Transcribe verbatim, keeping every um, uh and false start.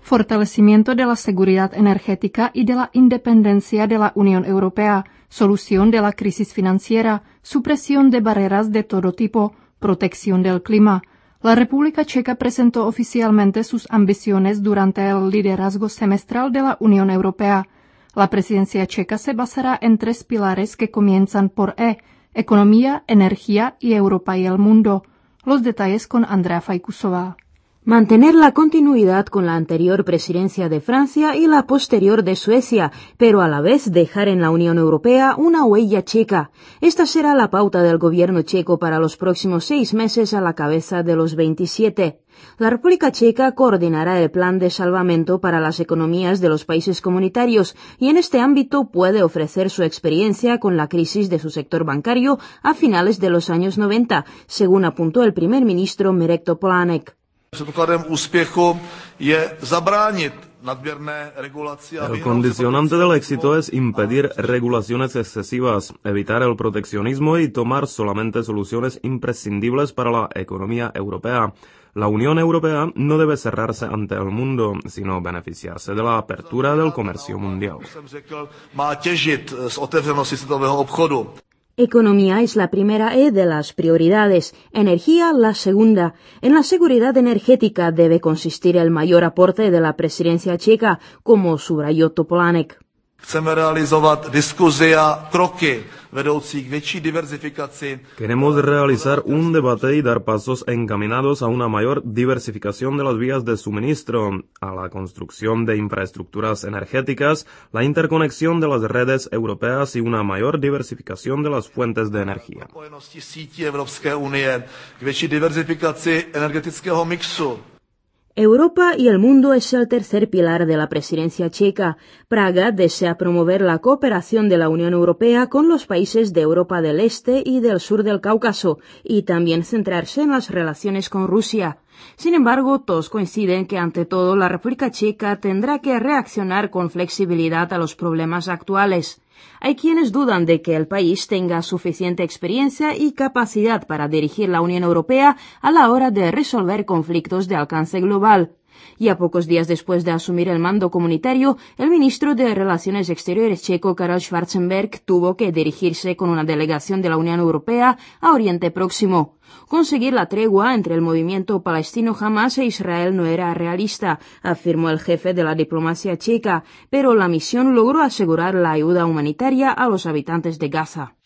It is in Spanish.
fortalecimiento de la seguridad energética y de la independencia de la Unión Europea, solución de la crisis financiera, supresión de barreras de todo tipo, protección del clima. La República Checa presentó oficialmente sus ambiciones durante el liderazgo semestral de la Unión Europea. La presidencia checa se basará en tres pilares que comienzan por E: economía, energía y Europa y el mundo. Los detalles con Andrea Fajkusová. Mantener la continuidad con la anterior presidencia de Francia y la posterior de Suecia, pero a la vez dejar en la Unión Europea una huella checa. Esta será la pauta del gobierno checo para los próximos seis meses a la cabeza de los veintisiete. La República Checa coordinará el plan de salvamento para las economías de los países comunitarios y en este ámbito puede ofrecer su experiencia con la crisis de su sector bancario a finales de los años noventa, según apuntó el primer ministro Mirek Topolánek. El condicionante del éxito es impedir regulaciones excesivas, evitar el proteccionismo y tomar solamente soluciones imprescindibles para la economía europea. La Unión Europea no debe cerrarse ante el mundo, sino beneficiarse de la apertura del comercio mundial. Economía es la primera E de las prioridades, energía la segunda. En la seguridad energética debe consistir el mayor aporte de la presidencia checa, como subrayó Topolánek. Queremos realizar un debate y dar pasos encaminados a una mayor diversificación de las vías de suministro, a la construcción de infraestructuras energéticas, la interconexión de las redes europeas y una mayor diversificación de las fuentes de energía. Europa y el mundo es el tercer pilar de la presidencia checa. Praga desea promover la cooperación de la Unión Europea con los países de Europa del Este y del sur del Cáucaso, y también centrarse en las relaciones con Rusia. Sin embargo, todos coinciden que ante todo la República Checa tendrá que reaccionar con flexibilidad a los problemas actuales. Hay quienes dudan de que el país tenga suficiente experiencia y capacidad para dirigir la Unión Europea a la hora de resolver conflictos de alcance global. Y a pocos días después de asumir el mando comunitario, el ministro de Relaciones Exteriores checo, Karel Schwarzenberg, tuvo que dirigirse con una delegación de la Unión Europea a Oriente Próximo. Conseguir la tregua entre el movimiento palestino Hamas e Israel no era realista, afirmó el jefe de la diplomacia checa, pero la misión logró asegurar la ayuda humanitaria a los habitantes de Gaza.